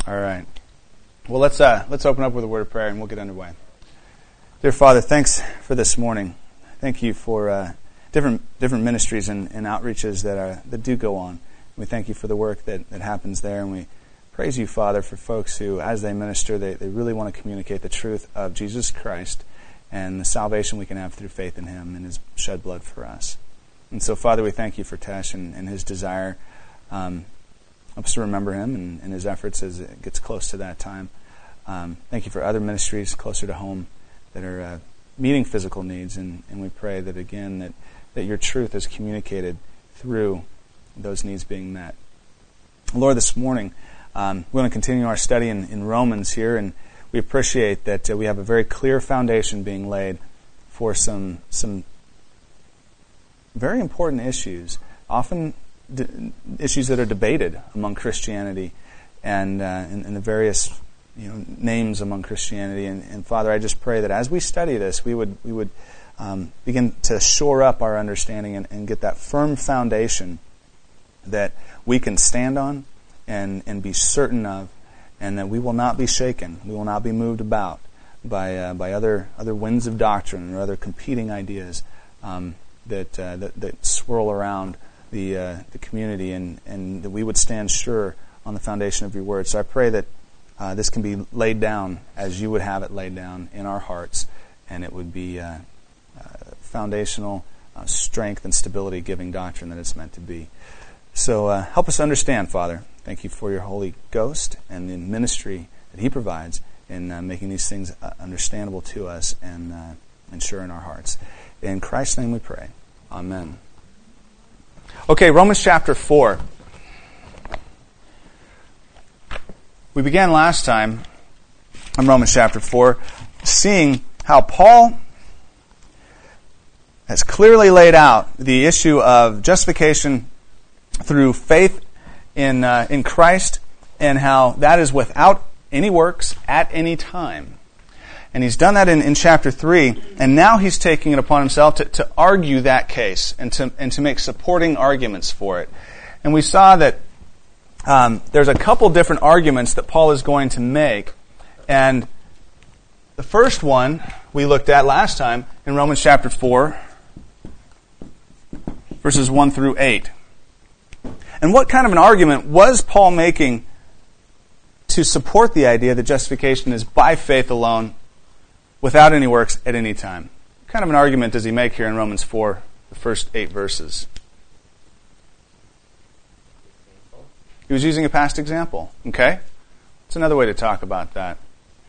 All right. Well, let's open up with a word of prayer and we'll get underway. Dear Father, thanks for this morning. Thank you for different ministries and outreaches that do go on. We thank you for the work that happens there, and we praise you, Father, for folks who, as they minister, they really want to communicate the truth of Jesus Christ and the salvation we can have through faith in Him and His shed blood for us. And so, Father, we thank you for Tesh and his desire. Help us to remember him and his efforts as it gets close to that time. Thank you for other ministries closer to home that are meeting physical needs, and we pray that, again, that your truth is communicated through those needs being met. Lord, this morning, we're going to continue our study in Romans here, and we appreciate that we have a very clear foundation being laid for some very important issues, often issues that are debated among Christianity and the various names among Christianity. And Father, I just pray that as we study this, we would begin to shore up our understanding and get that firm foundation that we can stand on and be certain of, and that we will not be shaken, we will not be moved about by other winds of doctrine or other competing ideas that swirl around the community, and that we would stand sure on the foundation of your word. So I pray that this can be laid down as you would have it laid down in our hearts, and it would be foundational strength and stability giving doctrine that it's meant to be. So help us understand, Father. Thank you for your Holy Ghost and the ministry that He provides in making these things understandable to us and sure in our hearts. In Christ's name we pray. Amen. Okay, Romans chapter 4. We began last time in Romans chapter 4 seeing how Paul has clearly laid out the issue of justification through faith in Christ, and how that is without any works at any time. And he's done that in chapter 3, and now he's taking it upon himself to argue that case and to make supporting arguments for it. And we saw that there's a couple different arguments that Paul is going to make. And the first one we looked at last time in Romans chapter 4, verses 1 through 8. And what kind of an argument was Paul making to support the idea that justification is by faith alone, without any works at any time? What kind of an argument does he make here in Romans 4, the first 8 verses? He was using a past example. Okay? It's another way to talk about that.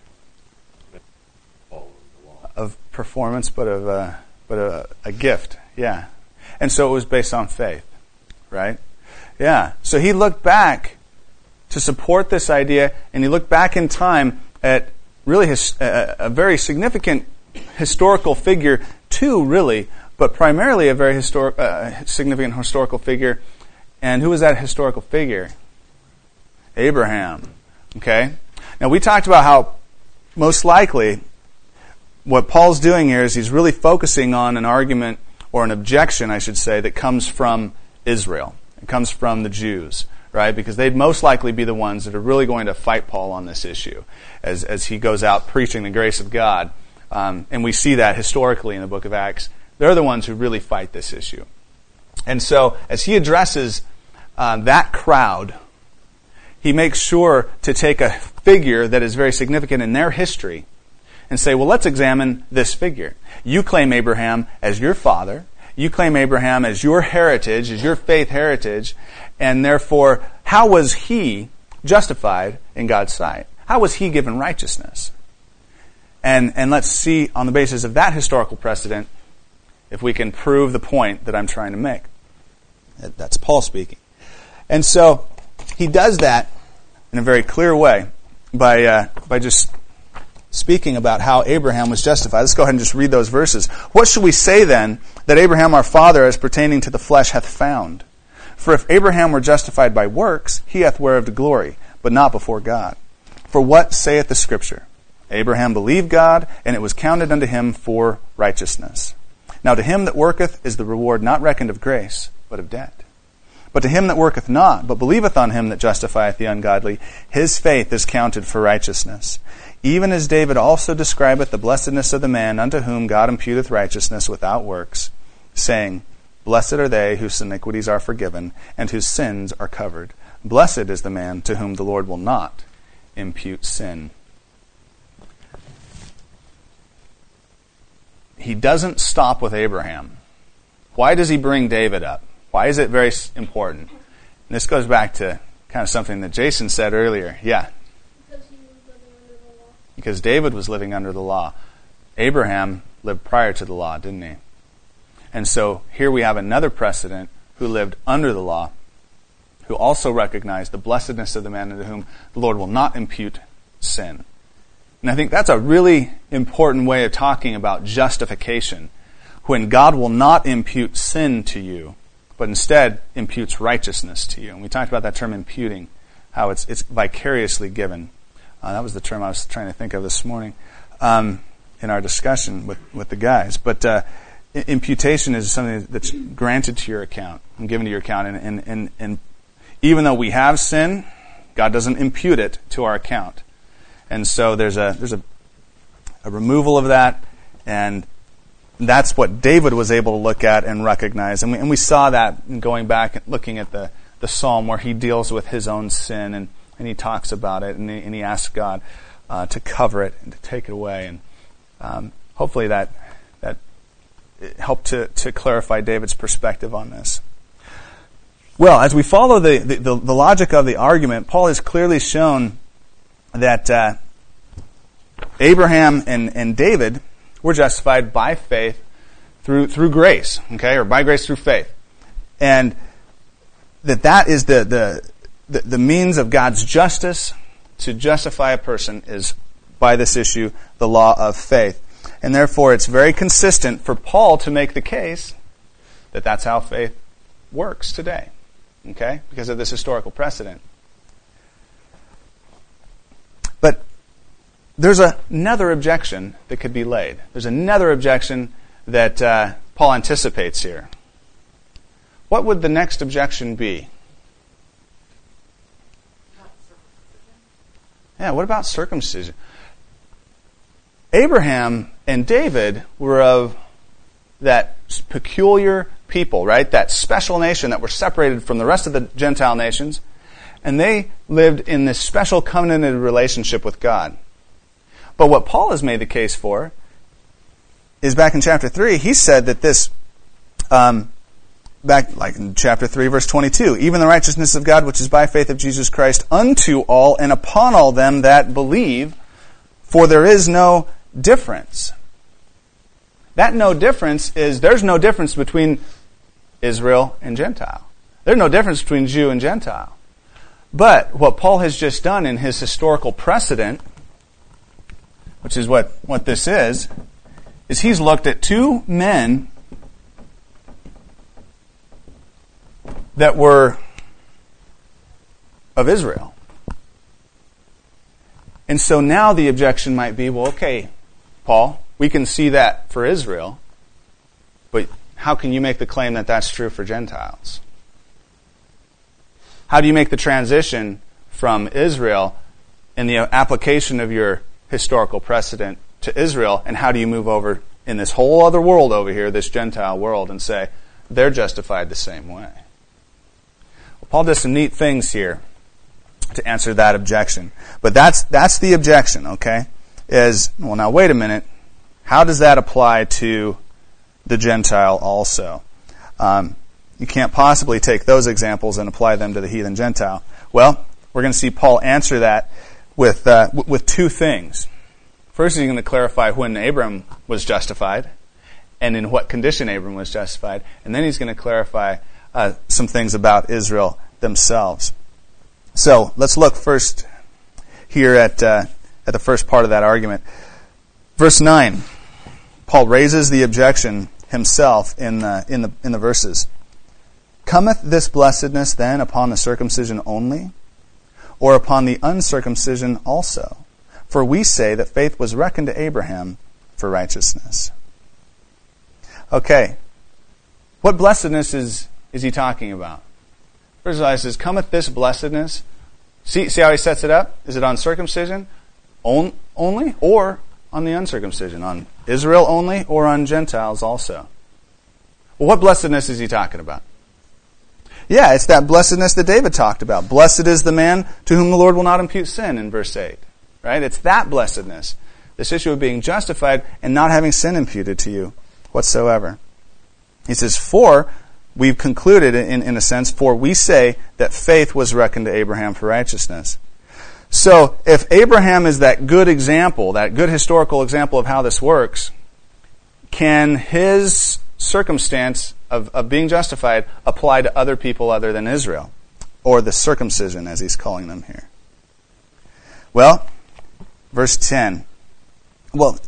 Of performance, but a gift. Yeah. And so it was based on faith. Right? Yeah. So he looked back to support this idea, and he looked back in time at really a very significant historical figure, too, really, but primarily a very significant historical figure. And who was that historical figure? Abraham. Okay? Now, we talked about how most likely what Paul's doing here is he's really focusing on an argument, or an objection, I should say, that comes from Israel. It comes from the Jews, right? Because they'd most likely be the ones that are really going to fight Paul on this issue as he goes out preaching the grace of God. And we see that historically in the book of Acts. They're the ones who really fight this issue. And so as he addresses that crowd, he makes sure to take a figure that is very significant in their history and say, well, let's examine this figure. You claim Abraham as your father. You claim Abraham as your heritage, as your faith heritage, and therefore, how was he justified in God's sight? How was he given righteousness? And let's see, on the basis of that historical precedent, if we can prove the point that I'm trying to make. That's Paul speaking. And so, he does that in a very clear way by just speaking about how Abraham was justified. Let's go ahead and just read those verses. What shall we say then that Abraham our father, as pertaining to the flesh, hath found? For if Abraham were justified by works, he hath whereof to glory, but not before God. For what saith the Scripture? Abraham believed God, and it was counted unto him for righteousness. Now to him that worketh is the reward not reckoned of grace, but of debt. But to him that worketh not, but believeth on him that justifieth the ungodly, his faith is counted for righteousness. Even as David also describeth the blessedness of the man unto whom God imputeth righteousness without works, saying, Blessed are they whose iniquities are forgiven, and whose sins are covered. Blessed is the man to whom the Lord will not impute sin. He doesn't stop with Abraham. Why does he bring David up? Why is it very important? And this goes back to kind of something that Jason said earlier. Yeah. Because he was living under the law. Because David was living under the law. Abraham lived prior to the law, didn't he? And so here we have another precedent who lived under the law, who also recognized the blessedness of the man unto whom the Lord will not impute sin. And I think that's a really important way of talking about justification, when God will not impute sin to you, but instead imputes righteousness to you. And we talked about that term imputing, how it's vicariously given. That was the term I was trying to think of this morning in our discussion with the guys. But imputation is something that's granted to your account and given to your account. And even though we have sin, God doesn't impute it to our account. And so there's a removal of that, and that's what David was able to look at and recognize. And we saw that going back and looking at the psalm where he deals with his own sin, and he talks about it, and he asks God to cover it and to take it away. And hopefully that helped to clarify David's perspective on this. Well, as we follow the logic of the argument, Paul has clearly shown that Abraham and David were justified by faith through grace, okay, or by grace through faith, and that is the means of God's justice to justify a person is by this issue, the law of faith, and therefore it's very consistent for Paul to make the case that that's how faith works today, okay, because of this historical precedent. But there's another objection that could be laid. There's another objection that Paul anticipates here. What would the next objection be? Yeah, what about circumcision? Abraham and David were of that peculiar people, right? That special nation that were separated from the rest of the Gentile nations. And they lived in this special covenanted relationship with God. But what Paul has made the case for is back in chapter 3, he said that this, back like in chapter 3, verse 22, even the righteousness of God which is by faith of Jesus Christ unto all and upon all them that believe, for there is no difference. That no difference is, there's no difference between Israel and Gentile. There's no difference between Jew and Gentile. But what Paul has just done in his historical precedent, which is what this is he's looked at two men that were of Israel. And so now the objection might be, well, okay, Paul, we can see that for Israel, but how can you make the claim that that's true for Gentiles? How do you make the transition from Israel in the application of your historical precedent to Israel, and how do you move over in this whole other world over here, this Gentile world, and say they're justified the same way? Well, Paul does some neat things here to answer that objection. But that's the objection, okay? Is, well, now wait a minute. How does that apply to the Gentile also? You can't possibly take those examples and apply them to the heathen Gentile. Well, we're going to see Paul answer that with two things. First, he's going to clarify when Abram was justified and in what condition Abram was justified. And then he's going to clarify some things about Israel themselves. So let's look first here at the first part of that argument. Verse 9, Paul raises the objection himself in the verses. Cometh this blessedness then upon the circumcision only, or upon the uncircumcision also? For we say that faith was reckoned to Abraham for righteousness. Okay, what blessedness is he talking about? Verse 5 says, cometh this blessedness. See how he sets it up? Is it on circumcision only, or on the uncircumcision? On Israel only, or on Gentiles also? Well, what blessedness is he talking about? Yeah, it's that blessedness that David talked about. Blessed is the man to whom the Lord will not impute sin in verse 8. Right? It's that blessedness. This issue of being justified and not having sin imputed to you whatsoever. He says, for, we've concluded in a sense, for we say that faith was reckoned to Abraham for righteousness. So, if Abraham is that good example, that good historical example of how this works, can his circumstance of being justified apply to other people other than Israel? Or the circumcision, as he's calling them here. Well, verse 10. Well,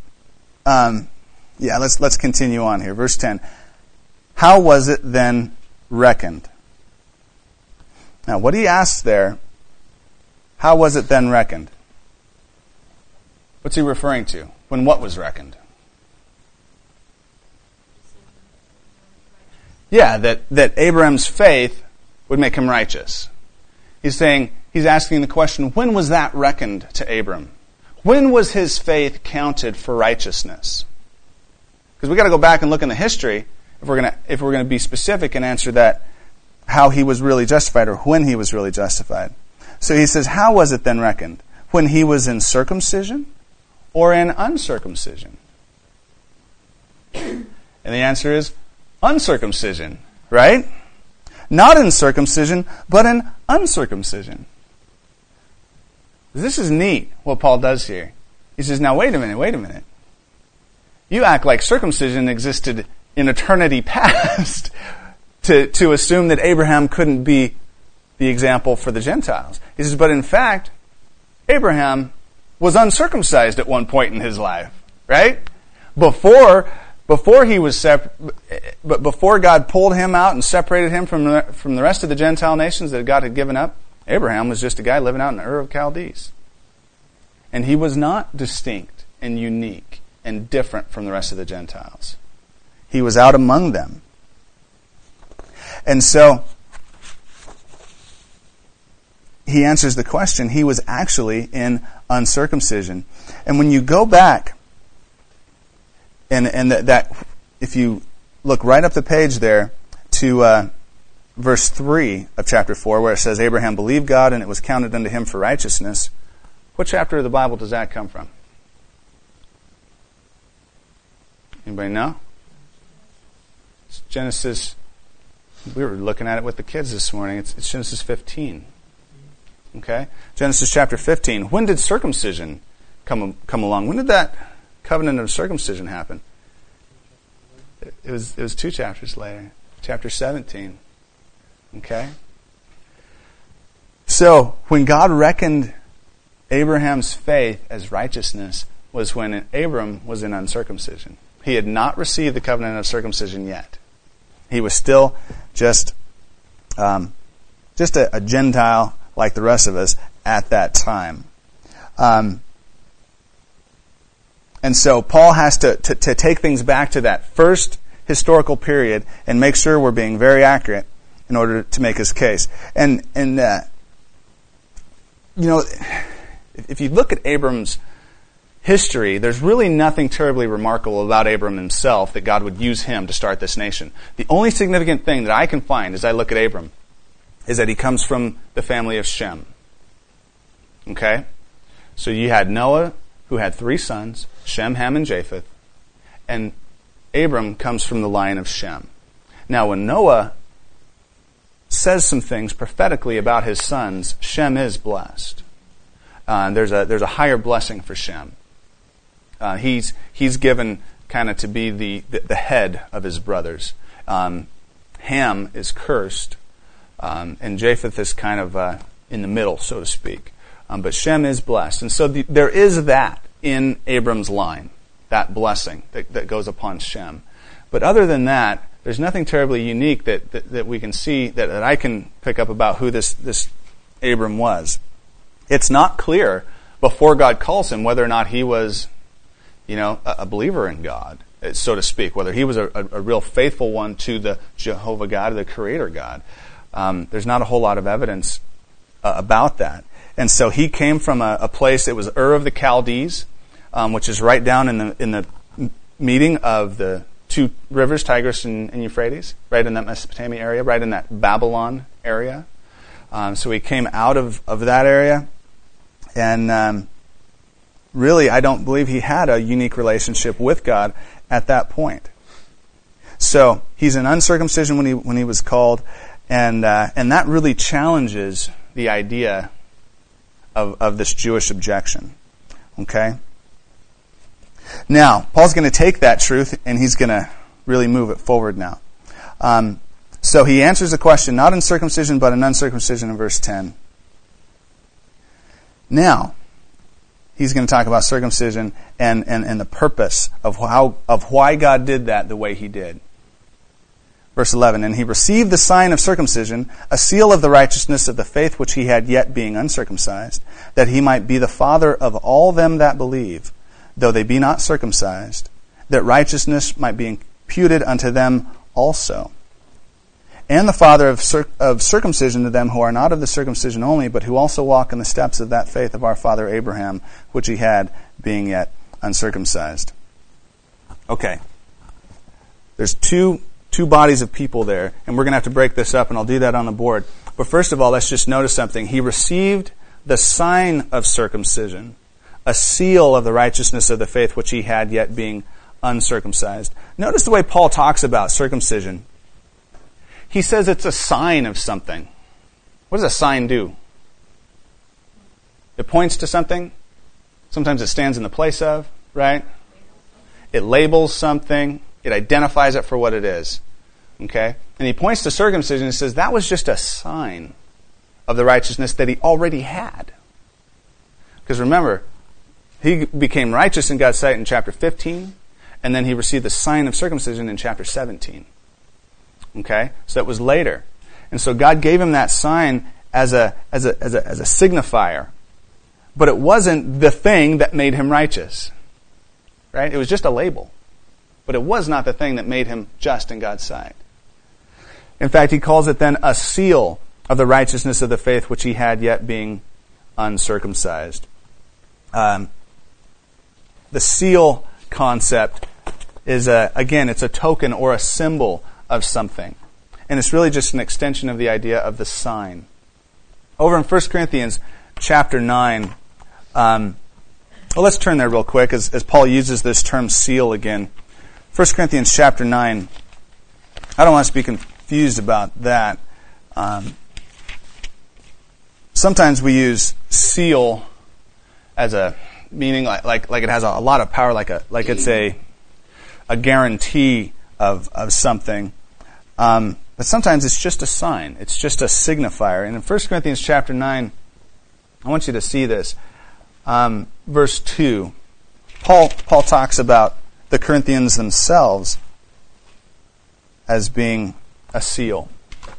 let's continue on here. Verse 10. How was it then reckoned? Now, what he asks there, how was it then reckoned? What's he referring to? When what was reckoned? Yeah, that Abraham's faith would make him righteous. He's asking the question, when was that reckoned to Abram? When was his faith counted for righteousness? Because we got to go back and look in the history if we're going to be specific and answer that, how he was really justified or when he was really justified. So he says, how was it then reckoned? When he was in circumcision or in uncircumcision? And the answer is uncircumcision, right? Not in circumcision, but in uncircumcision. This is neat, what Paul does here. He says, now wait a minute. You act like circumcision existed in eternity past to assume that Abraham couldn't be the example for the Gentiles. He says, but in fact, Abraham was uncircumcised at one point in his life, right? Before he was but before God pulled him out and separated him from the rest of the Gentile nations that God had given up, Abraham was just a guy living out in Ur of Chaldees. And he was not distinct and unique and different from the rest of the Gentiles. He was out among them. And so, he answers the question, he was actually in uncircumcision. And when you go back, and that if you look right up the page there to verse 3 of chapter 4, where it says, Abraham believed God and it was counted unto him for righteousness, what chapter of the Bible does that come from? Anybody know? It's Genesis. We were looking at it with the kids this morning. It's Genesis 15. Okay? Genesis chapter 15. When did circumcision come along? When did that covenant of circumcision happen? It was 2 chapters later. Chapter 17. Okay? So, when God reckoned Abraham's faith as righteousness was when Abram was in uncircumcision. He had not received the covenant of circumcision yet. He was still just a Gentile like the rest of us at that time. And so Paul has to take things back to that first historical period and make sure we're being very accurate in order to make his case. And if you look at Abram's history, there's really nothing terribly remarkable about Abram himself that God would use him to start this nation. The only significant thing that I can find as I look at Abram is that he comes from the family of Shem. Okay? So you had Noah, who had 3 sons, Shem, Ham, and Japheth, and Abram comes from the line of Shem. Now, when Noah says some things prophetically about his sons, Shem is blessed. There's a higher blessing for Shem. He's given kind of to be the head of his brothers. Ham is cursed, and Japheth is kind of in the middle, so to speak. But Shem is blessed. And so there is that in Abram's line, that blessing that goes upon Shem. But other than that, there's nothing terribly unique that we can see, that I can pick up about who this Abram was. It's not clear before God calls him whether or not he was, a believer in God, so to speak, whether he was a real faithful one to the Jehovah God, the Creator God. There's not a whole lot of evidence about that. And so he came from a place, it was Ur of the Chaldees, which is right down in the meeting of the two rivers, Tigris and Euphrates, right in that Mesopotamia area, right in that Babylon area. So he came out of that area. And really, I don't believe he had a unique relationship with God at that point. So he's an uncircumcision when he was called, and that really challenges the idea of this Jewish objection. Okay? Now, Paul's going to take that truth and he's going to really move it forward now. So he answers the question, not in circumcision, but in uncircumcision in verse 10. Now, he's going to talk about circumcision and the purpose of why God did that the way he did. Verse 11, and he received the sign of circumcision, a seal of the righteousness of the faith which he had yet being uncircumcised, that he might be the father of all them that believe, though they be not circumcised, that righteousness might be imputed unto them also. And the father of circumcision to them who are not of the circumcision only, but who also walk in the steps of that faith of our father Abraham, which he had, being yet uncircumcised. Okay. There's two bodies of people there, and we're going to have to break this up, and I'll do that on the board. But first of all, let's just notice something. He received the sign of circumcision, a seal of the righteousness of the faith which he had yet being uncircumcised. Notice the way Paul talks about circumcision. He says it's a sign of something. What does a sign do? It points to something. Sometimes it stands in the place of, right? It labels something. It identifies it for what it is. Okay? And he points to circumcision and says that was just a sign of the righteousness that he already had. Because remember, he became righteous in God's sight in chapter 15, and then he received the sign of circumcision in chapter 17. Okay? So that was later. And so God gave him that sign as a signifier. But it wasn't the thing that made him righteous. Right? It was just a label. But it was not the thing that made him just in God's sight. In fact, he calls it then a seal of the righteousness of the faith which he had yet being uncircumcised. The seal concept is, it's a token or a symbol of something. And it's really just an extension of the idea of the sign. Over in 1 Corinthians chapter 9, let's turn there real quick as Paul uses this term seal again. 1 Corinthians chapter 9. I don't want us to be confused about that. Sometimes we use seal as a meaning like it has a lot of power, like it's a guarantee of something. But sometimes it's just a sign. It's just a signifier. And in 1 Corinthians chapter 9, I want you to see this. Verse 2. Paul talks about the Corinthians themselves as being a seal.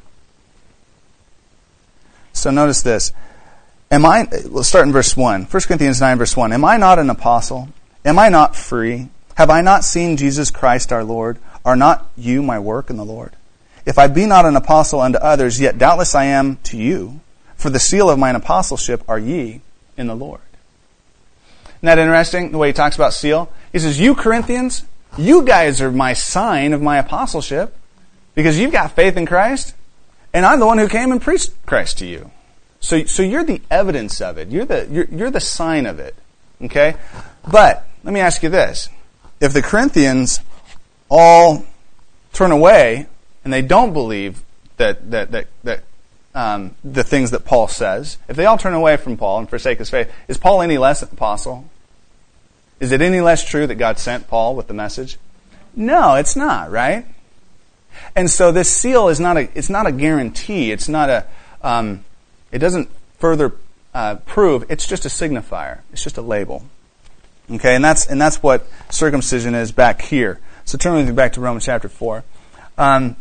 So notice this. Let's start in verse 1. 1 Corinthians 9, verse 1. Am I not an apostle? Am I not free? Have I not seen Jesus Christ our Lord? Are not you my work in the Lord? If I be not an apostle unto others, yet doubtless I am to you. For the seal of mine apostleship are ye in the Lord. Isn't that interesting, the way he talks about seal? He says, you Corinthians, you guys are my sign of my apostleship because you've got faith in Christ, and I'm the one who came and preached Christ to you. So you're the evidence of it. You're the sign of it. Okay? But let me ask you this. If the Corinthians all turn away and they don't believe that the things that Paul says, if they all turn away from Paul and forsake his faith, is Paul any less an apostle? Is it any less true that God sent Paul with the message? No, it's not, right? And so this seal is not a guarantee. It's not it doesn't further prove. It's just a signifier. It's just a label. Okay, and that's what circumcision is back here. So turn with me back to Romans chapter 4. But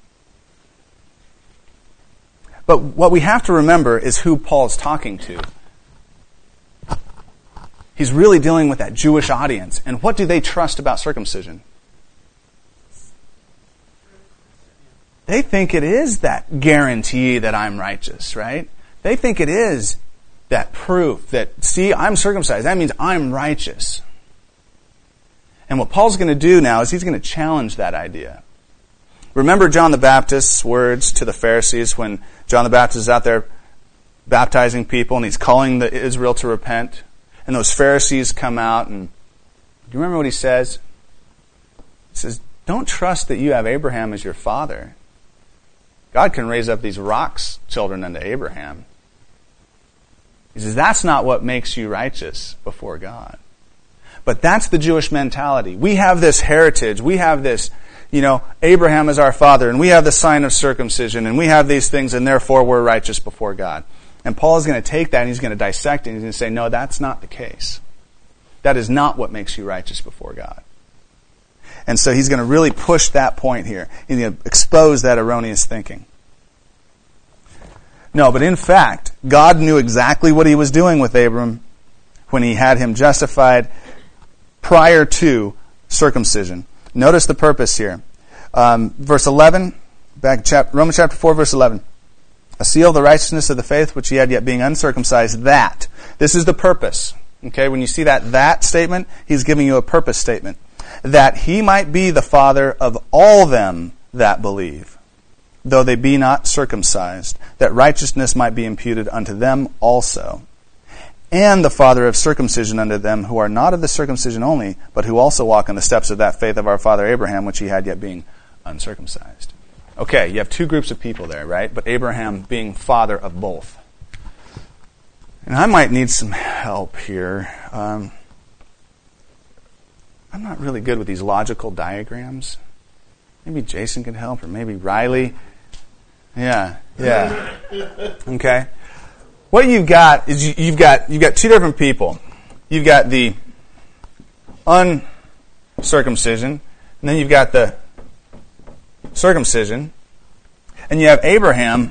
what we have to remember is who Paul's talking to. He's really dealing with that Jewish audience. And what do they trust about circumcision? they think it is that guarantee that I'm righteous, right? They think it is that proof that, see, I'm circumcised. That means I'm righteous. And what Paul's going to do now is he's going to challenge that idea. Remember John the Baptist's words to the Pharisees when John the Baptist is out there baptizing people and he's calling the Israel to repent? And those Pharisees come out and, do you remember what he says? He says, don't trust that you have Abraham as your father. God can raise up these rocks children unto Abraham. He says, that's not what makes you righteous before God. But that's the Jewish mentality. We have this heritage. We have this, Abraham is our father, and we have the sign of circumcision, and we have these things, and therefore we're righteous before God. And Paul is going to take that and he's going to dissect it, and he's going to say, no, that's not the case. That is not what makes you righteous before God. And so he's going to really push that point here. He's going to expose that erroneous thinking. No, but in fact, God knew exactly what he was doing with Abram when he had him justified prior to circumcision. Notice the purpose here. Verse 11, Romans chapter 4, verse 11. A seal of the righteousness of the faith which he had yet being uncircumcised, that. This is the purpose. Okay, when you see that statement, he's giving you a purpose statement. That he might be the father of all them that believe, though they be not circumcised, that righteousness might be imputed unto them also. And the father of circumcision unto them who are not of the circumcision only, but who also walk in the steps of that faith of our father Abraham, which he had yet being uncircumcised. Okay, you have two groups of people there, right? But Abraham being father of both. And I might need some help here. I'm not really good with these logical diagrams. Maybe Jason can help, or maybe Riley. Yeah. Okay. What you've got is you've got two different people. You've got the uncircumcision, and then you've got the circumcision, and you have Abraham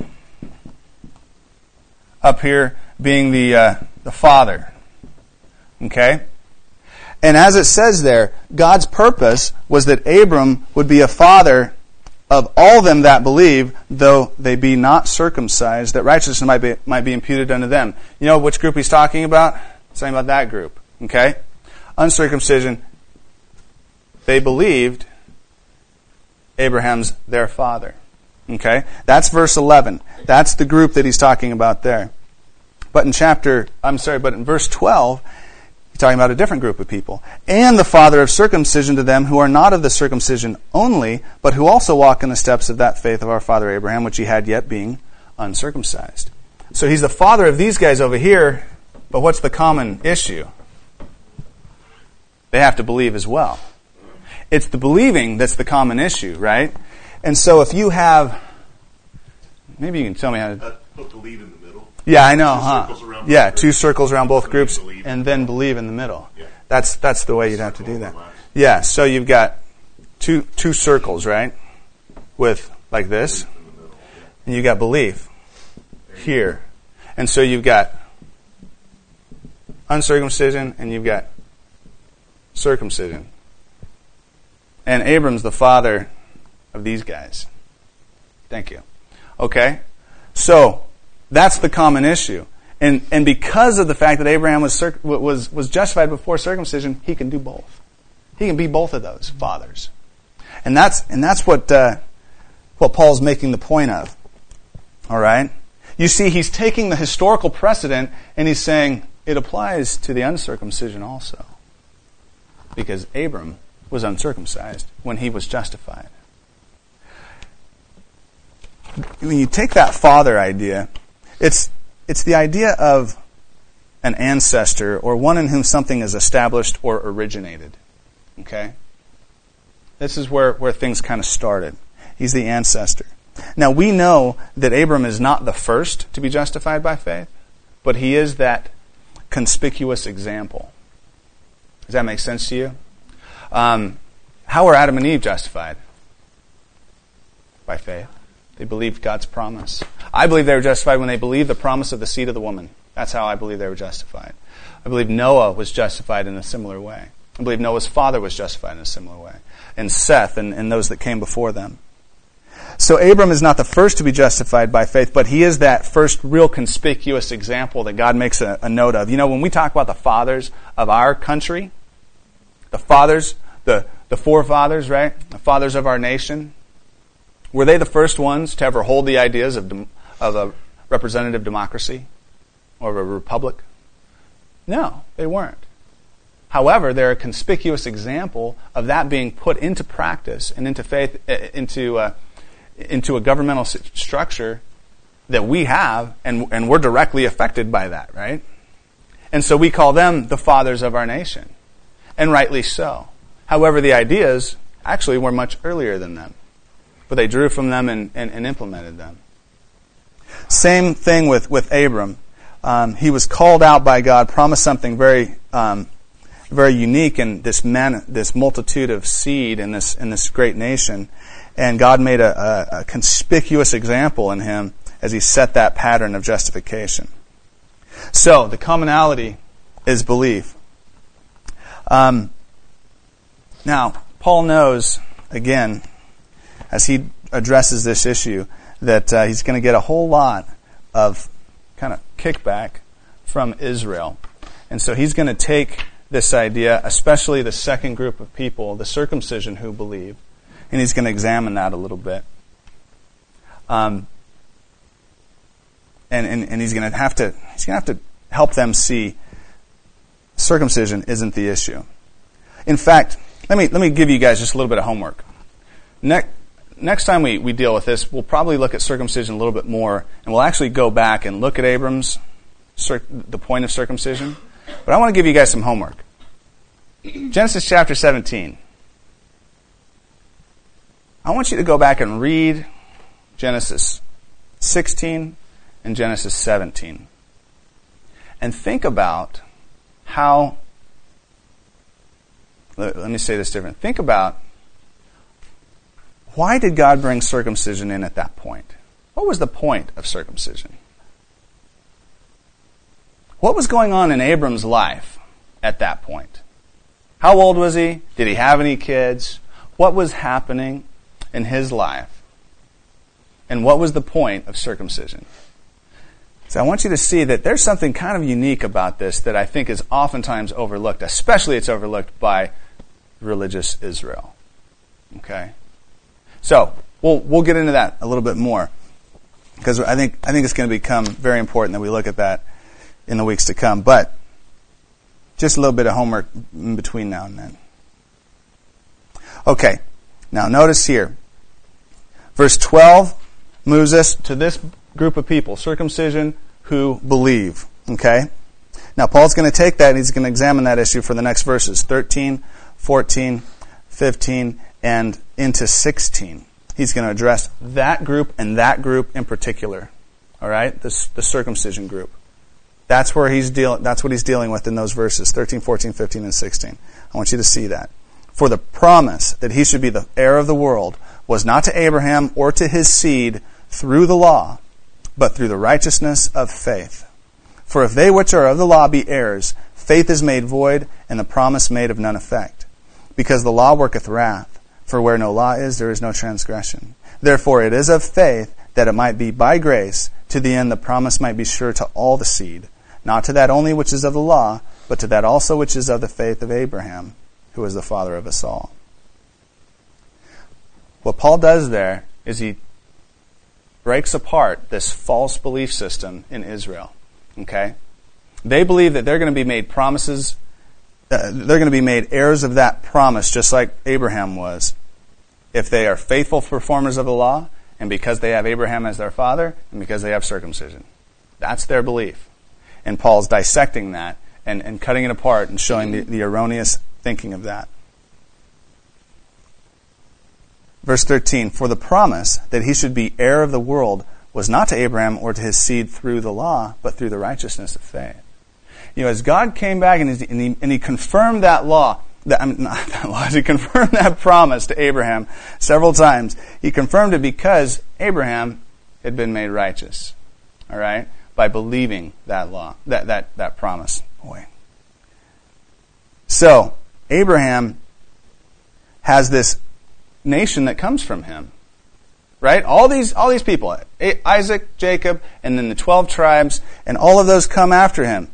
up here being the father. Okay? And as it says there, God's purpose was that Abram would be a father of all them that believe, though they be not circumcised, that righteousness might be imputed unto them. You know which group he's talking about? He's talking about that group. Okay? Uncircumcision, they believed Abraham's their father. Okay? That's verse 11. That's the group that he's talking about there. But in verse 12, he's talking about a different group of people. And the father of circumcision to them who are not of the circumcision only, but who also walk in the steps of that faith of our father Abraham, which he had yet being uncircumcised. So he's the father of these guys over here, but what's the common issue? They have to believe as well. It's the believing that's the common issue, right? And so if you have, maybe you can tell me how to put believe in the middle. Yeah, I know, huh? Two circles around both groups, and then believe in the middle. Yeah. That's the way you'd have to do that. Yeah, so you've got two circles, right? With like this, and you got belief here, and so you've got uncircumcision and you've got circumcision. And Abram's the father of these guys. Thank you. Okay? So, that's the common issue. And because of the fact that Abraham was justified before circumcision, he can do both. He can be both of those fathers. And that's what Paul's making the point of. All right? You see, he's taking the historical precedent and he's saying it applies to the uncircumcision also. Because Abram was uncircumcised when he was justified. When you take that father idea, it's the idea of an ancestor or one in whom something is established or originated. Okay? This is where things kind of started. He's the ancestor. Now we know that Abram is not the first to be justified by faith, but he is that conspicuous example. Does that make sense to you? How were Adam and Eve justified? By faith. They believed God's promise. I believe they were justified when they believed the promise of the seed of the woman. That's how I believe they were justified. I believe Noah was justified in a similar way. I believe Noah's father was justified in a similar way. And Seth and those that came before them. So Abram is not the first to be justified by faith, but he is that first real conspicuous example that God makes a note of. You know, when we talk about the fathers of our country, the fathers, the forefathers, right? The fathers of our nation, were they the first ones to ever hold the ideas of a representative democracy or of a republic? No, they weren't. However, they're a conspicuous example of that being put into practice and into faith, into a governmental structure that we have, and we're directly affected by that, right? And so we call them the fathers of our nation, and rightly so. However, the ideas actually were much earlier than them, but they drew from them and implemented them. Same thing with Abram. He was called out by God, promised something very unique in this multitude of seed in this great nation. And God made a conspicuous example in him as he set that pattern of justification. So, the commonality is belief. Now, Paul knows, again, as he addresses this issue, that he's going to get a whole lot of kind of kickback from Israel. And so he's going to take this idea, especially the second group of people, the circumcision who believe, and he's going to examine that a little bit. And he's going to have to help them see circumcision isn't the issue. In fact, let me give you guys just a little bit of homework. Next time we deal with this, we'll probably look at circumcision a little bit more, and we'll actually go back and look at Abram's the point of circumcision. But I want to give you guys some homework. Genesis chapter 17. I want you to go back and read Genesis 16 and Genesis 17. And think about how, let me say this different. Think about, why did God bring circumcision in at that point? What was the point of circumcision? What was going on in Abram's life at that point? How old was he? Did he have any kids? What was happening in his life? And what was the point of circumcision? So I want you to see that there's something kind of unique about this that I think is oftentimes overlooked, especially it's overlooked by religious Israel. Okay? So, we'll get into that a little bit more, because I think it's going to become very important that we look at that in the weeks to come. But just a little bit of homework in between now and then. Okay, now notice here, verse 12 moves us to this group of people, circumcision who believe. Okay? Now Paul's going to take that and he's going to examine that issue for the next verses, 13, 14, 15, and into 16. He's going to address that group and that group in particular. All right? The circumcision group. That's what he's dealing with in those verses, 13, 14, 15, and 16. I want you to see that. For the promise that he should be the heir of the world was not to Abraham or to his seed through the law, but through the righteousness of faith. For if they which are of the law be heirs, faith is made void, and the promise made of none effect. Because the law worketh wrath, for where no law is, there is no transgression. Therefore it is of faith, that it might be by grace, to the end the promise might be sure to all the seed, not to that only which is of the law, but to that also which is of the faith of Abraham, who is the father of us all. What Paul does there is he breaks apart this false belief system in Israel. Okay? They believe that they're going to be made promises, they're going to be made heirs of that promise, just like Abraham was, if they are faithful performers of the law, and because they have Abraham as their father, and because they have circumcision. That's their belief. And Paul's dissecting that and cutting it apart and showing the erroneous thinking of that. Verse 13, for the promise that he should be heir of the world was not to Abraham or to his seed through the law, but through the righteousness of faith. You know, as God came back and he confirmed that law, he confirmed that promise to Abraham several times. He confirmed it because Abraham had been made righteous. All right? By believing that law, that promise. Boy. So, Abraham has this nation that comes from him. right? All these people, Isaac, Jacob, and then the 12 tribes, and all of those come after him.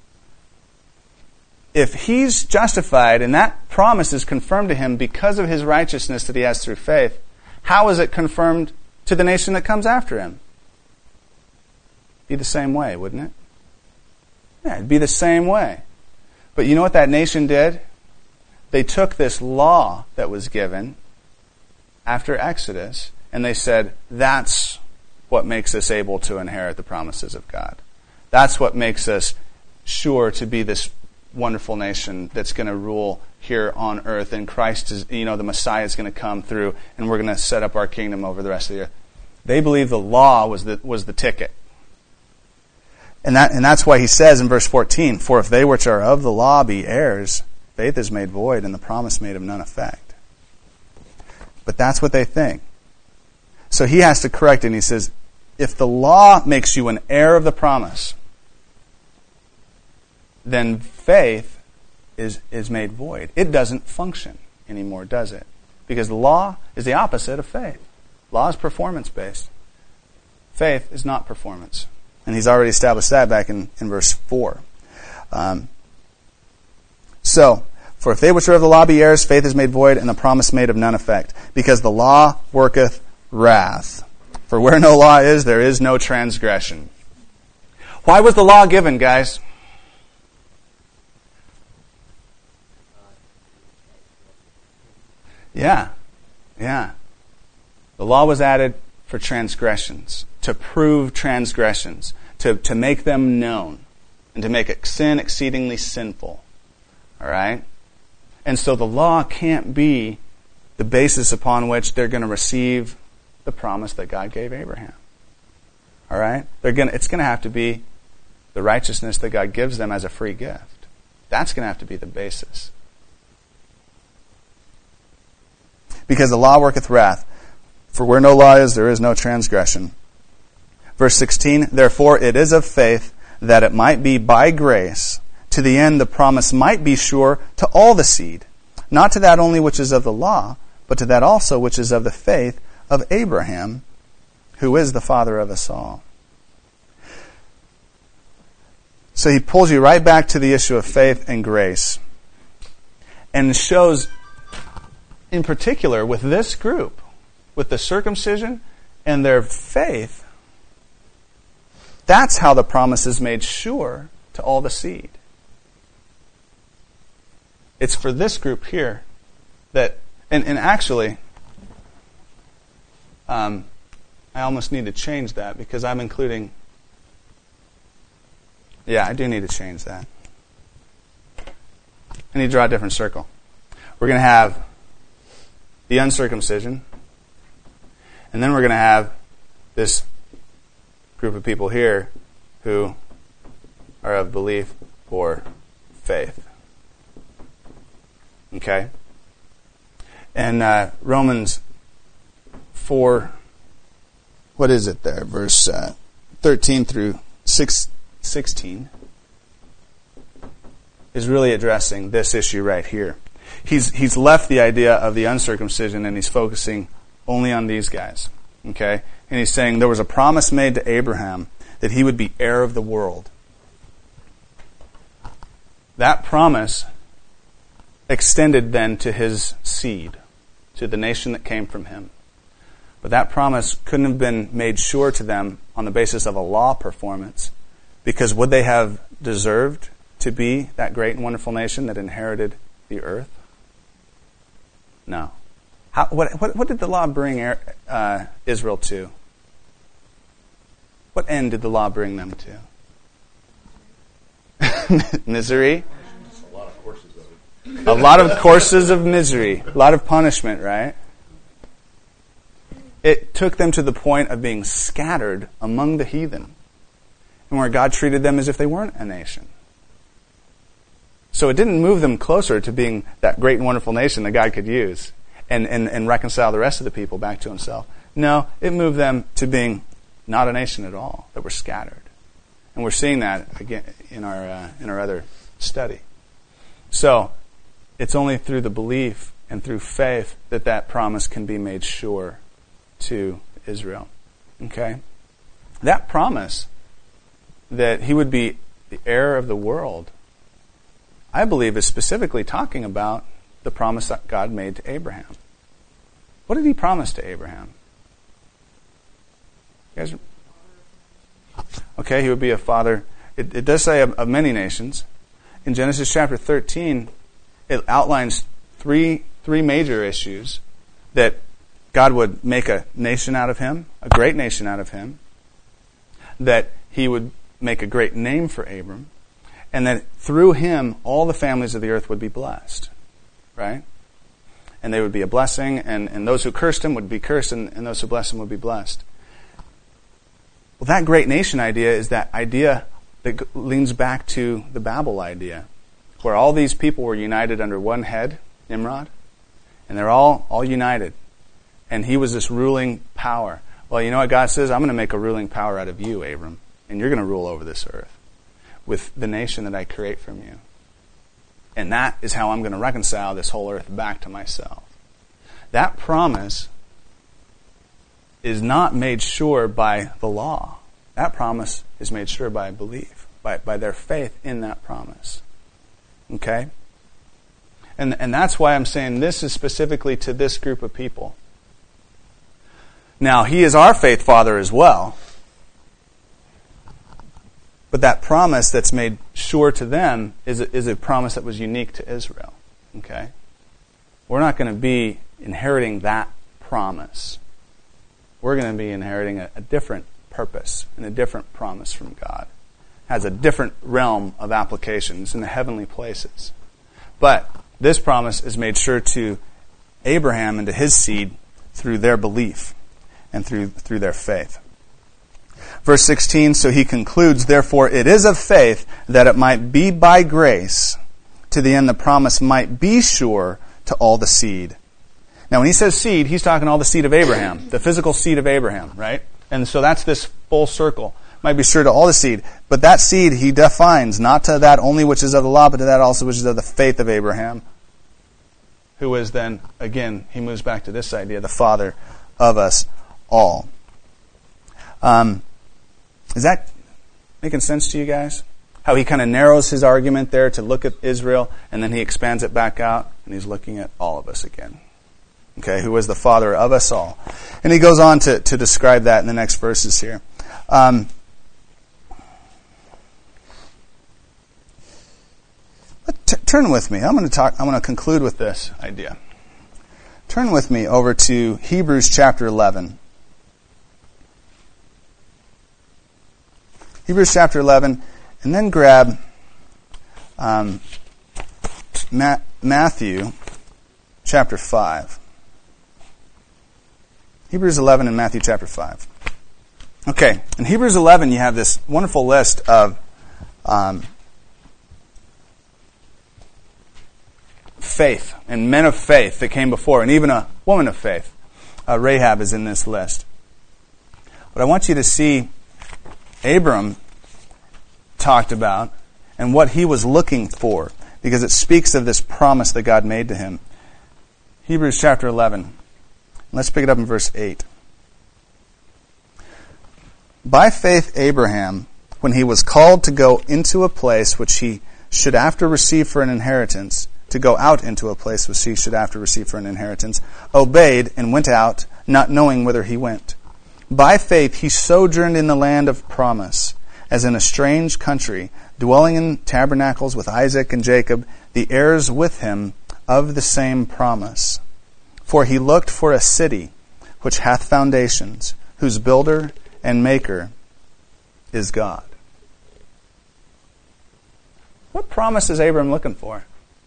If he's justified and that promise is confirmed to him because of his righteousness that he has through faith, how is it confirmed to the nation that comes after him? Be the same way, wouldn't it? Yeah, it'd be the same way. But you know what that nation did? They took this law that was given after Exodus, and they said, that's what makes us able to inherit the promises of God. That's what makes us sure to be this wonderful nation that's going to rule here on earth, and Christ is, the Messiah is going to come through, and we're going to set up our kingdom over the rest of the earth. They believed the law was the ticket. And that's why he says in verse 14, for if they which are of the law be heirs, faith is made void, and the promise made of none effect. But that's what they think. So he has to correct it, and he says, if the law makes you an heir of the promise, then faith is made void. It doesn't function anymore, does it? Because the law is the opposite of faith. Law is performance-based. Faith is not performance. And he's already established that back in verse 4. So, for if they which are of the law be heirs, faith is made void, and the promise made of none effect. Because the law worketh wrath. For where no law is, there is no transgression. Why was the law given, guys? Yeah. The law was added for transgressions, to prove transgressions, to make them known, and to make sin exceedingly sinful. All right? And so the law can't be the basis upon which they're going to receive the promise that God gave Abraham. All right? It's going to have to be the righteousness that God gives them as a free gift. That's going to have to be the basis. Because the law worketh wrath. For where no law is, there is no transgression. Verse 16, therefore it is of faith that it might be by grace, to the end the promise might be sure to all the seed, not to that only which is of the law, but to that also which is of the faith of Abraham, who is the father of us all. So he pulls you right back to the issue of faith and grace, and shows, in particular, with this group, with the circumcision and their faith, that's how the promise is made sure to all the seed. It's for this group here that, and actually, I almost need to change that because I'm including, I do need to change that. I need to draw a different circle. We're going to have the uncircumcision, and then we're going to have this group of people here who are of belief or faith. Okay? And Romans 4, what is it there? Verse 13 through 16 is really addressing this issue right here. He's left the idea of the uncircumcision and he's focusing only on these guys. Okay? And he's saying there was a promise made to Abraham that he would be heir of the world. That promise extended then to his seed, to the nation that came from him. But that promise couldn't have been made sure to them on the basis of a law performance, because would they have deserved to be that great and wonderful nation that inherited the earth? No. What did the law bring Israel to? What end did the law bring them to? Misery? A lot of courses of misery. A lot of punishment, right? It took them to the point of being scattered among the heathen, and where God treated them as if they weren't a nation. So it didn't move them closer to being that great and wonderful nation that God could use and reconcile the rest of the people back to himself. No, it moved them to being not a nation at all, that were scattered. And we're seeing that again in our other study. So it's only through the belief and through faith that promise can be made sure to Israel. Okay? That promise that he would be the heir of the world, I believe, is specifically talking about the promise that God made to Abraham. What did he promise to Abraham? You guys? Okay, he would be a father. It does say of many nations. In Genesis chapter 13, it outlines three major issues: that God would make a nation out of him, a great nation out of him, that he would make a great name for Abram, and that through him all the families of the earth would be blessed. Right? And they would be a blessing, and those who cursed him would be cursed, and those who blessed him would be blessed. Well, that great nation idea is that idea that leans back to the Babel idea, where all these people were united under one head, Nimrod, and they're all united. And he was this ruling power. Well, you know what God says? I'm going to make a ruling power out of you, Abram, and you're going to rule over this earth with the nation that I create from you. And that is how I'm going to reconcile this whole earth back to myself. That promise is not made sure by the law. That promise is made sure by belief, by their faith in that promise. Okay? And that's why I'm saying this is specifically to this group of people. Now, he is our faith father as well. But that promise that's made sure to them is a promise that was unique to Israel. Okay? We're not going to be inheriting that promise. We're going to be inheriting a different purpose and a different promise from God. It has a different realm of applications in the heavenly places. But this promise is made sure to Abraham and to his seed through their belief and through their faith. Verse 16, so he concludes, therefore it is of faith that it might be by grace, to the end the promise might be sure to all the seed. Now when he says seed, he's talking all the seed of Abraham, the physical seed of Abraham, right? And so that's this full circle. Might be sure to all the seed. But that seed he defines, not to that only which is of the law, but to that also which is of the faith of Abraham, who is then, again, he moves back to this idea, the father of us all. Is that making sense to you guys? How he kind of narrows his argument there to look at Israel, and then he expands it back out, and he's looking at all of us again. Okay, who is the father of us all. And he goes on to describe that in the next verses here. Turn with me. I'm going to conclude with this idea. Turn with me over to Hebrews chapter 11. Hebrews chapter 11, and then grab Matthew chapter 5. Hebrews 11 and Matthew chapter 5. Okay, in Hebrews 11 you have this wonderful list of faith and men of faith that came before, and even a woman of faith. Rahab is in this list. But I want you to see Abram talked about and what he was looking for, because it speaks of this promise that God made to him. Hebrews chapter 11. Let's pick it up in verse 8. By faith Abraham, when he was called to go into a place which he should after receive for an inheritance, to go out into a place which he should after receive for an inheritance, obeyed and went out, not knowing whither he went. By faith he sojourned in the land of promise, as in a strange country, dwelling in tabernacles with Isaac and Jacob, the heirs with him of the same promise. For he looked for a city which hath foundations, whose builder and maker is God. What promise is Abram looking for?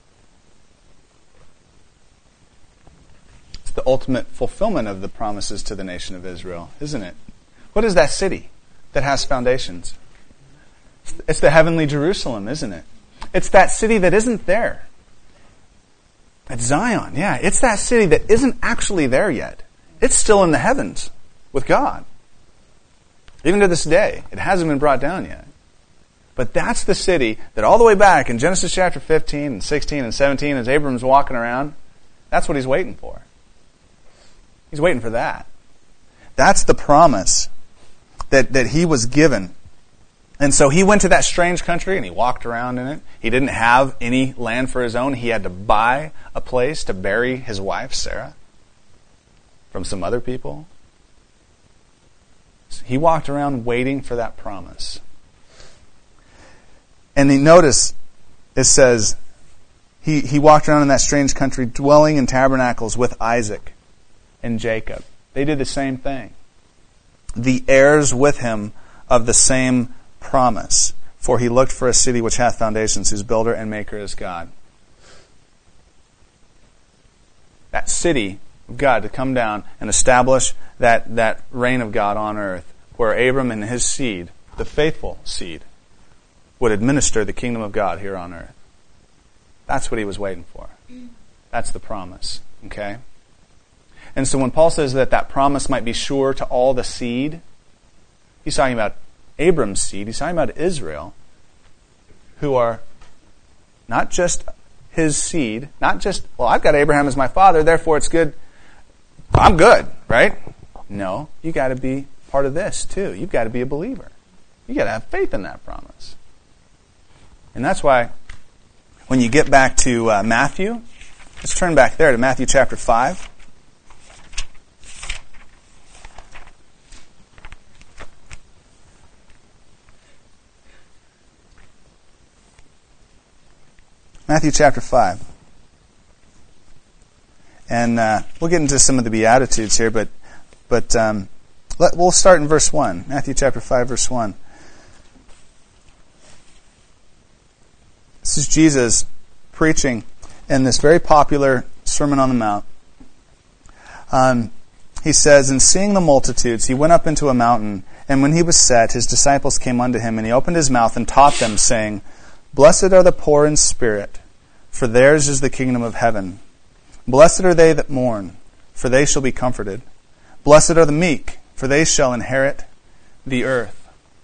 It's the ultimate fulfillment of the promises to the nation of Israel, isn't it? What is that city that has foundations? It's the heavenly Jerusalem, isn't it? It's that city that isn't there. It's Zion, yeah. It's that city that isn't actually there yet. It's still in the heavens with God. Even to this day, it hasn't been brought down yet. But that's the city that all the way back in Genesis chapter 15 and 16 and 17, as Abram's walking around, that's what he's waiting for. He's waiting for that. That's the promise that he was given. And so he went to that strange country and he walked around in it. He didn't have any land for his own. He had to buy a place to bury his wife, Sarah, from some other people. He walked around waiting for that promise. And you notice, it says, he walked around in that strange country, dwelling in tabernacles with Isaac and Jacob. They did the same thing. The heirs with him of the same promise. For he looked for a city which hath foundations, whose builder and maker is God. That city of God to come down and establish that reign of God on earth, where Abram and his seed, the faithful seed, would administer the kingdom of God here on earth. That's what he was waiting for. That's the promise. Okay? And so when Paul says that promise might be sure to all the seed, he's talking about Abram's seed. He's talking about Israel, who are not just his seed, not just, well, I've got Abraham as my father, therefore it's good. I'm good, right? No, you got to be part of this too. You've got to be a believer. You got to have faith in that promise. And that's why when you get back to Matthew, let's turn back there to Matthew chapter 5. Matthew chapter 5. And we'll get into some of the Beatitudes here, but we'll start in verse 1. Matthew chapter 5, verse 1. This is Jesus preaching in this very popular Sermon on the Mount. He says, "And seeing the multitudes, he went up into a mountain, and when he was set, his disciples came unto him, and he opened his mouth and taught them, saying, Blessed are the poor in spirit, for theirs is the kingdom of heaven. Blessed are they that mourn, for they shall be comforted. Blessed are the meek, for they shall inherit the earth."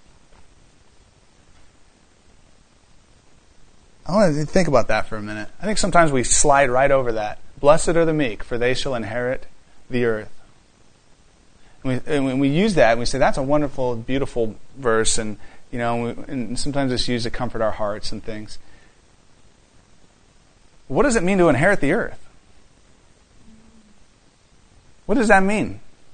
I want to think about that for a minute. I think sometimes we slide right over that. Blessed are the meek, for they shall inherit the earth. And when we use that, and we say that's a wonderful, beautiful verse, and and sometimes it's used to comfort our hearts and things. What does it mean to inherit the earth? What does that mean?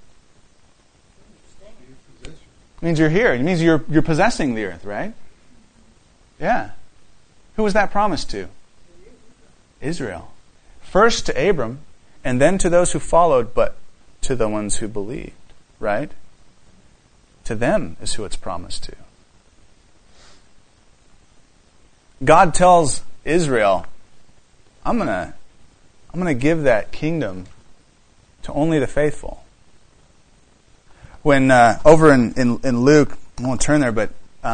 It means you're here. It means you're possessing the earth, right? Yeah. Who was that promised to? Israel. First to Abram, and then to those who followed, but to the ones who believed, right? To them is who it's promised to. God tells Israel, I'm gonna give that kingdom to only the faithful. When over in Luke, I won't turn there, but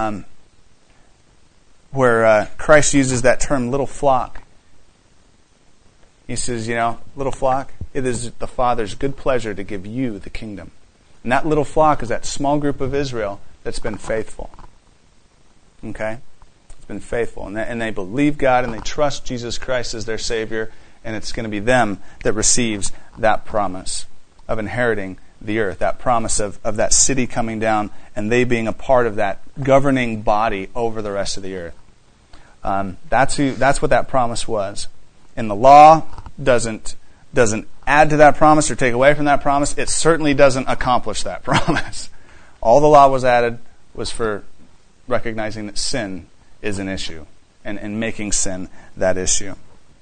where Christ uses that term, little flock. He says, little flock, it is the Father's good pleasure to give you the kingdom. And that little flock is that small group of Israel that's been faithful. Okay? It's been faithful. And they believe God and they trust Jesus Christ as their Savior. And it's going to be them that receives that promise of inheriting the earth, that promise of that city coming down and they being a part of that governing body over the rest of the earth. That's what that promise was. And the law doesn't add to that promise or take away from that promise. It certainly doesn't accomplish that promise. All the law was added was for recognizing that sin is an issue and making sin that issue.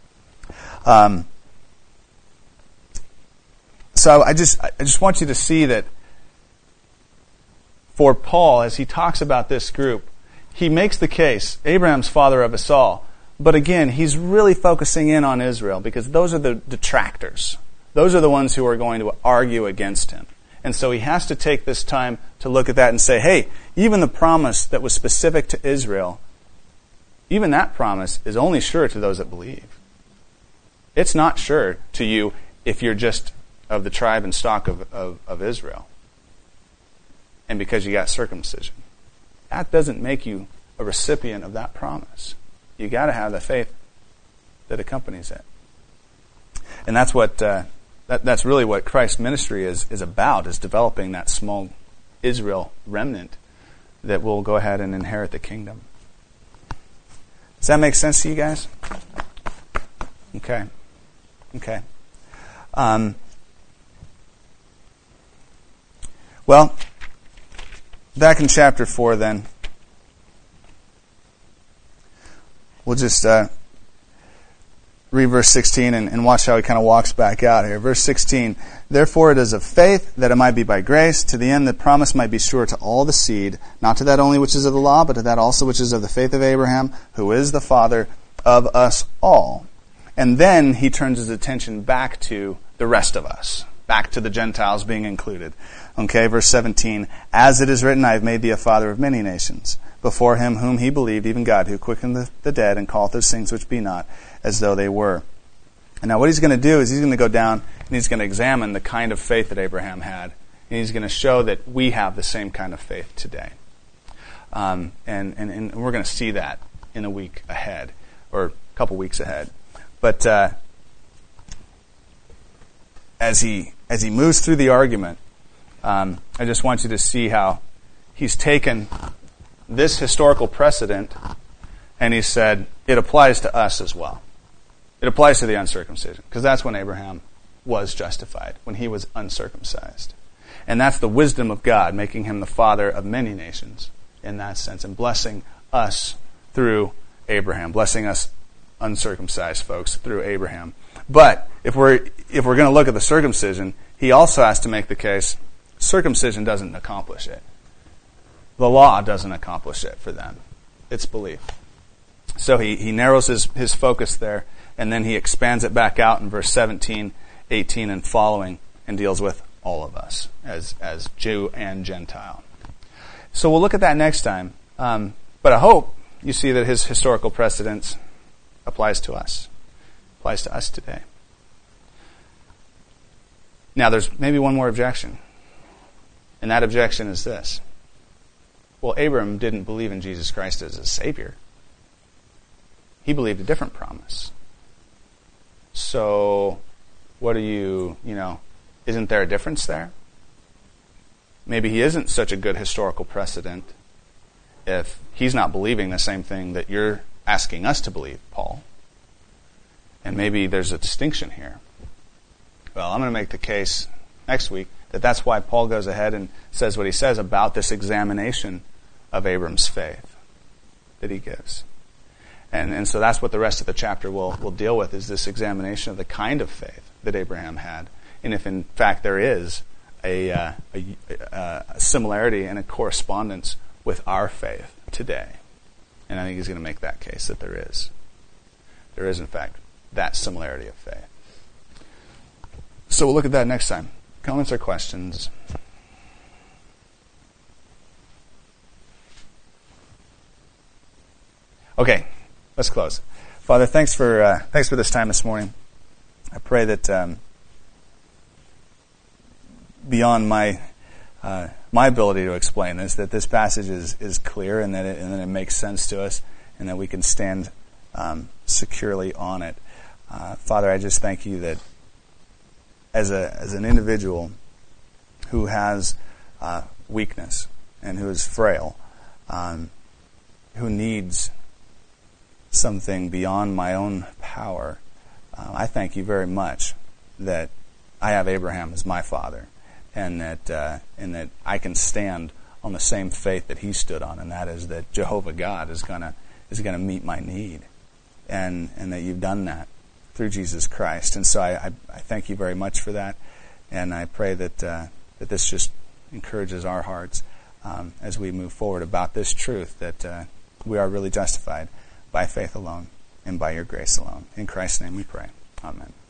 So I just want you to see that for Paul, as he talks about this group, he makes the case, Abraham's father of us all. But again, he's really focusing in on Israel because those are the detractors. Those are the ones who are going to argue against him. And so he has to take this time to look at that and say, hey, even the promise that was specific to Israel, even that promise is only sure to those that believe. It's not sure to you if you're just of the tribe and stock of Israel. And because you got circumcision. That doesn't make you a recipient of that promise. You got to have the faith that accompanies it. And that's what That's really what Christ's ministry is about, is developing that small Israel remnant that will go ahead and inherit the kingdom. Does that make sense to you guys? Okay. Well, back in chapter 4 then, we'll just read verse 16 and watch how he kind of walks back out here. Verse 16, therefore it is of faith, that it might be by grace, to the end that promise might be sure to all the seed, not to that only which is of the law, but to that also which is of the faith of Abraham, who is the father of us all. And then he turns his attention back to the rest of us, back to the Gentiles being included. Okay, verse 17, as it is written, I have made thee a father of many nations, before him whom he believed, even God, who quickened the dead and calleth those things which be not as though they were. And now what he's going to do is he's going to go down and he's going to examine the kind of faith that Abraham had. And he's going to show that we have the same kind of faith today. And we're going to see that in a week ahead, or a couple weeks ahead. But as he moves through the argument, I just want you to see how he's taken this historical precedent and he said it applies to us as well. It applies to the uncircumcision, because that's when Abraham was justified, when he was uncircumcised. And that's the wisdom of God, making him the father of many nations in that sense, and blessing us through Abraham, blessing us uncircumcised folks through Abraham. But if we're going to look at the circumcision, he also has to make the case circumcision doesn't accomplish it. The law doesn't accomplish it for them. It's belief. So he narrows his focus there, and then he expands it back out in verse 17, 18, and following, and deals with all of us as Jew and Gentile. So we'll look at that next time. But I hope you see that his historical precedence applies to us today. Now there's maybe one more objection. And that objection is this. Well, Abraham didn't believe in Jesus Christ as a Savior. He believed a different promise. So, what isn't there a difference there? Maybe he isn't such a good historical precedent if he's not believing the same thing that you're asking us to believe, Paul. And maybe there's a distinction here. Well, I'm going to make the case next week that that's why Paul goes ahead and says what he says about this examination of Abram's faith that he gives. And so that's what the rest of the chapter will deal with, is this examination of the kind of faith that Abraham had. And if in fact there is a similarity and a correspondence with our faith today. And I think he's going to make that case that there is. There is in fact that similarity of faith. So we'll look at that next time. Comments or questions? Okay, let's close. Father, thanks for this time this morning. I pray that beyond my ability to explain this passage is clear and that it makes sense to us, and that we can stand securely on it. Father, I just thank you that as an individual who has weakness and who is frail, who needs something beyond my own power, I thank you very much that I have Abraham as my father, and that I can stand on the same faith that he stood on, and that is that Jehovah God is gonna meet my need, and that you've done that through Jesus Christ. And so I thank you very much for that, and I pray that this just encourages our hearts as we move forward about this truth that we are really justified by faith alone and by your grace alone. In Christ's name we pray. Amen.